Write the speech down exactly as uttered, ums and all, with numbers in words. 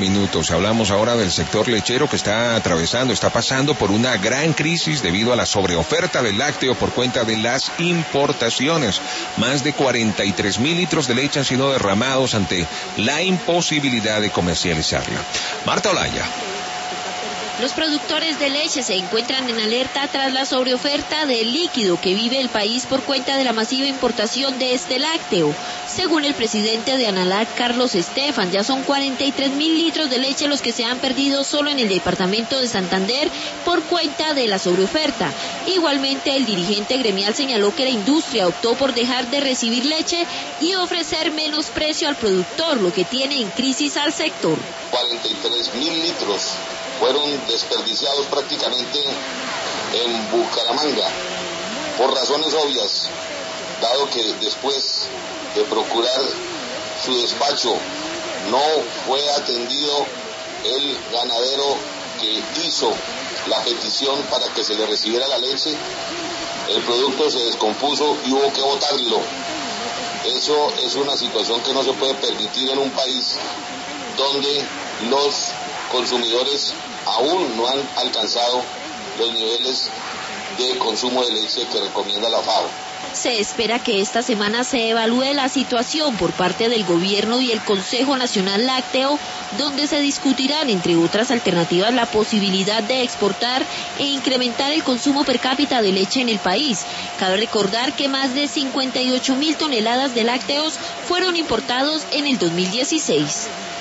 minutos. Hablamos ahora del sector lechero que está atravesando, está pasando por una gran crisis debido a la sobreoferta del lácteo por cuenta de las importaciones. Más de cuarenta y tres mil litros de leche han sido derramados ante la imposibilidad de comercializarla. Marta Olaya. Los productores de leche se encuentran en alerta tras la sobreoferta de líquido que vive el país por cuenta de la masiva importación de este lácteo. Según el presidente de Analac, Carlos Estefan, ya son cuarenta y tres mil litros de leche los que se han perdido solo en el departamento de Santander por cuenta de la sobreoferta. Igualmente, el dirigente gremial señaló que la industria optó por dejar de recibir leche y ofrecer menos precio al productor, lo que tiene en crisis al sector. cuarenta y tres mil litros fueron desperdiciados prácticamente en Bucaramanga, por razones obvias, dado que después de procurar su despacho no fue atendido el ganadero que hizo la petición para que se le recibiera la leche, el producto se descompuso y hubo que botarlo. Eso es una situación que no se puede permitir en un país donde los consumidores aún no han alcanzado los niveles de consumo de leche que recomienda la FAO. Se espera que esta semana se evalúe la situación por parte del gobierno y el Consejo Nacional Lácteo, donde se discutirán, entre otras alternativas, la posibilidad de exportar e incrementar el consumo per cápita de leche en el país. Cabe recordar que más de cincuenta y ocho mil toneladas de lácteos fueron importados en el dos mil dieciséis.